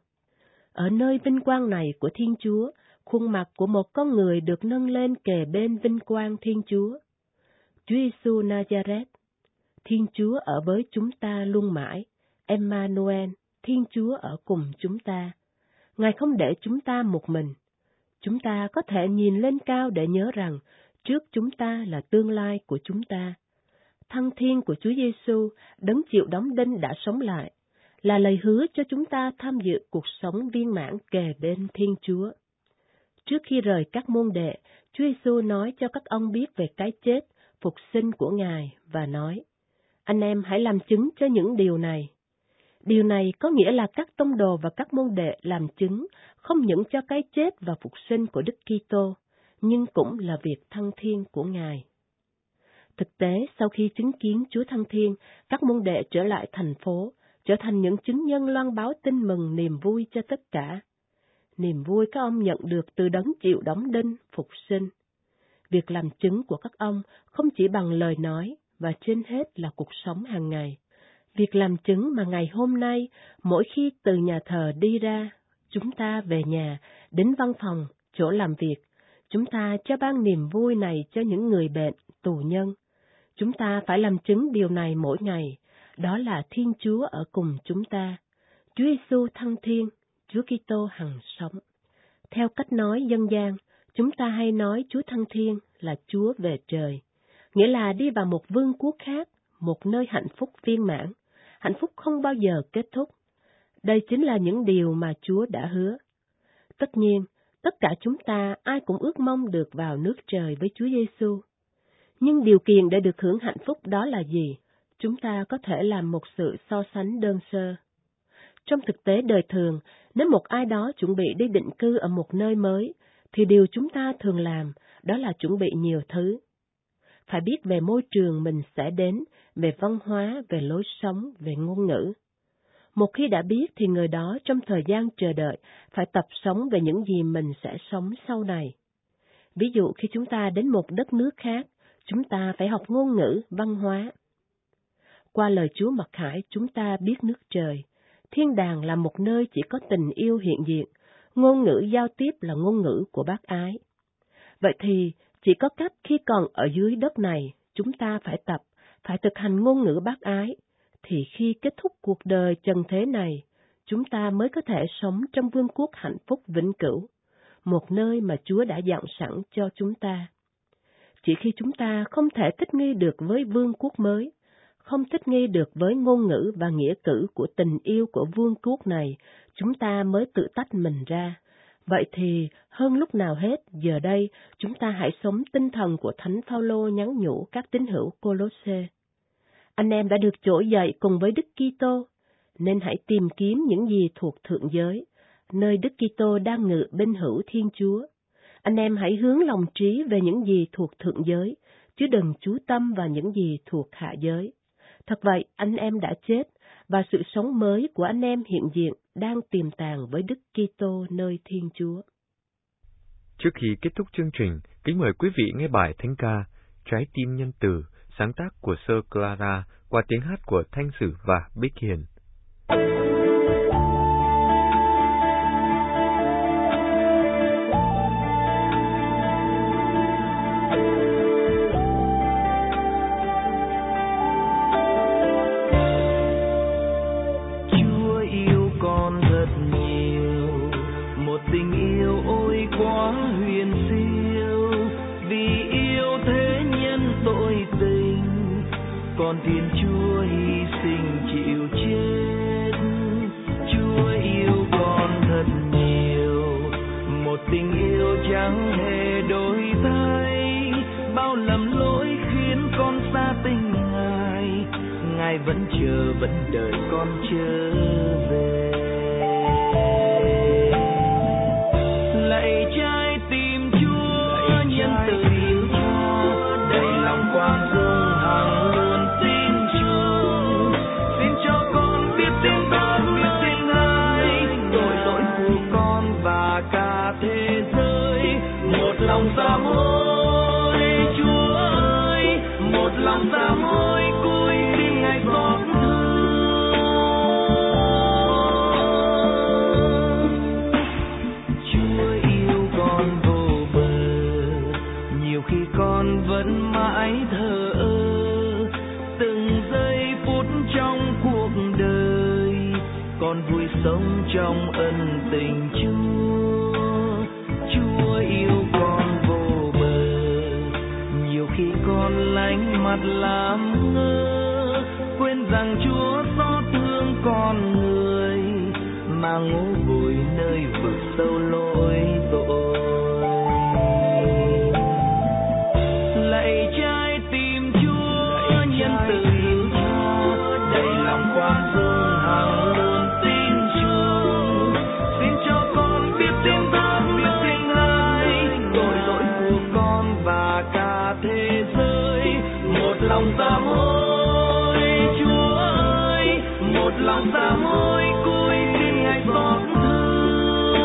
Ở nơi vinh quang này của Thiên Chúa, khuôn mặt của một con người được nâng lên kề bên vinh quang Thiên Chúa. Chúa Giêsu Nazareth, Thiên Chúa ở với chúng ta luôn mãi, Emmanuel, Thiên Chúa ở cùng chúng ta. Ngài không để chúng ta một mình. Chúng ta có thể nhìn lên cao để nhớ rằng, trước chúng ta là tương lai của chúng ta. Thăng thiên của Chúa Giêsu, đấng chịu đóng đinh đã sống lại, là lời hứa cho chúng ta tham dự cuộc sống viên mãn kề bên Thiên Chúa. Trước khi rời các môn đệ, Chúa Giêsu nói cho các ông biết về cái chết, phục sinh của Ngài và nói, anh em hãy làm chứng cho những điều này. Điều này có nghĩa là các tông đồ và các môn đệ làm chứng không những cho cái chết và phục sinh của Đức Kitô, nhưng cũng là việc thăng thiên của Ngài. Thực tế, sau khi chứng kiến Chúa thăng thiên, các môn đệ trở lại thành phố, trở thành những chứng nhân loan báo tin mừng niềm vui cho tất cả. Niềm vui các ông nhận được từ đấng chịu đóng đinh, phục sinh. Việc làm chứng của các ông không chỉ bằng lời nói, và trên hết là cuộc sống hàng ngày. Việc làm chứng mà ngày hôm nay, mỗi khi từ nhà thờ đi ra, chúng ta về nhà, đến văn phòng, chỗ làm việc, chúng ta cho ban niềm vui này cho những người bệnh, tù nhân. Chúng ta phải làm chứng điều này mỗi ngày, đó là Thiên Chúa ở cùng chúng ta. Chúa Giêsu thăng thiên, Chúa Kitô hằng sống. Theo cách nói dân gian, chúng ta hay nói Chúa thăng thiên là Chúa về trời, nghĩa là đi vào một vương quốc khác, một nơi hạnh phúc viên mãn, hạnh phúc không bao giờ kết thúc. Đây chính là những điều mà Chúa đã hứa. Tất nhiên, tất cả chúng ta ai cũng ước mong được vào nước trời với Chúa Giêsu. Nhưng điều kiện để được hưởng hạnh phúc đó là gì? Chúng ta có thể làm một sự so sánh đơn sơ. Trong thực tế đời thường, nếu một ai đó chuẩn bị đi định cư ở một nơi mới, thì điều chúng ta thường làm đó là chuẩn bị nhiều thứ. Phải biết về môi trường mình sẽ đến, về văn hóa, về lối sống, về ngôn ngữ. Một khi đã biết thì người đó trong thời gian chờ đợi phải tập sống về những gì mình sẽ sống sau này. Ví dụ khi chúng ta đến một đất nước khác, chúng ta phải học ngôn ngữ, văn hóa. Qua lời Chúa Mặc Khải chúng ta biết nước trời. Thiên đàng là một nơi chỉ có tình yêu hiện diện, ngôn ngữ giao tiếp là ngôn ngữ của bác ái. Vậy thì, chỉ có cách khi còn ở dưới đất này, chúng ta phải tập, phải thực hành ngôn ngữ bác ái, thì khi kết thúc cuộc đời trần thế này, chúng ta mới có thể sống trong vương quốc hạnh phúc vĩnh cửu, một nơi mà Chúa đã dặn sẵn cho chúng ta. Chỉ khi chúng ta không thể thích nghi được với vương quốc mới, không thích nghi được với ngôn ngữ và nghĩa cử của tình yêu của vương quốc này, chúng ta mới tự tách mình ra. Vậy thì, hơn lúc nào hết, giờ đây, chúng ta hãy sống tinh thần của Thánh Phaolô nhắn nhủ các tín hữu Cô-lô-sê. Anh em đã được trỗi dậy cùng với Đức Kitô, nên hãy tìm kiếm những gì thuộc thượng giới, nơi Đức Kitô đang ngự bên hữu Thiên Chúa. Anh em hãy hướng lòng trí về những gì thuộc thượng giới, chứ đừng chú tâm vào những gì thuộc hạ giới. Thật vậy, anh em đã chết, và sự sống mới của anh em hiện diện đang tiềm tàng với Đức Kitô nơi Thiên Chúa. Trước khi kết thúc chương trình, kính mời quý vị nghe bài thánh ca Trái tim nhân từ, sáng tác của Sơ Clara qua tiếng hát của Thanh Sử và Bích Hiền. Con Thiên Chúa hy sinh chịu chết, Chúa yêu con thật nhiều, một tình yêu chẳng hề đổi thay. ai vẫn chờ vẫn đợi con trở về. Lạy trái tim Chúa nhân từ yêu Chúa, đầy lòng quang dung hằng luôn tin Chúa. Xin cho con biết tiếng ta biết tiếng ai, tội lỗi của con và cả thế giới. Một lòng sám hối Chúa ơi, một lòng sám hối cúi xin Ngài xót thương. Chúa yêu con vô bờ, nhiều khi con vẫn mãi thờ ơ. Từng giây phút trong cuộc đời, con vui sống trong ân tình Chúa. Chúa yêu con vô bờ, nhiều khi con lánh mặt làm ngơ, quên rằng Chúa xót thương con người mà ngủ vùi nơi vực sâu lỗi tội. Lạy trái tim Chúa nhân từ yêu Chúa, đầy lòng quang dung hằng luôn tin Chúa. Xin cho con biết tiếng ta biết tiếng ai, tội lỗi của con và cả thế giới. Một lòng sám hối Chúa ơi, một lòng sám hối cúi xin Ngài xót thương.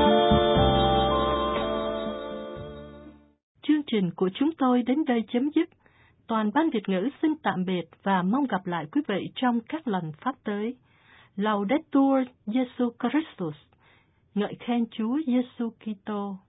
Chương trình của chúng tôi đến đây chấm dứt. Toàn ban Việt ngữ xin tạm biệt và mong gặp lại quý vị trong các lần phát tới. Laudetur Jesu Christus, ngợi khen Chúa Giêsu Kitô.